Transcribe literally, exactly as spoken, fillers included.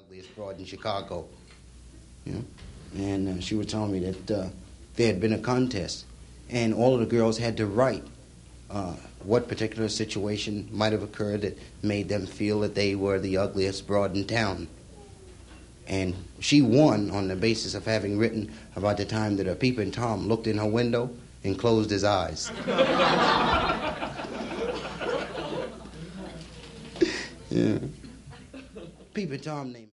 ugliest broad in Chicago. You know? And uh, she was telling me that uh, there had been a contest, and all of the girls had to write uh, what particular situation might have occurred that made them feel that they were the ugliest broad in town. And she won on the basis of having written about the time that a peeping Tom looked in her window and closed his eyes. Yeah. Peeping Tom named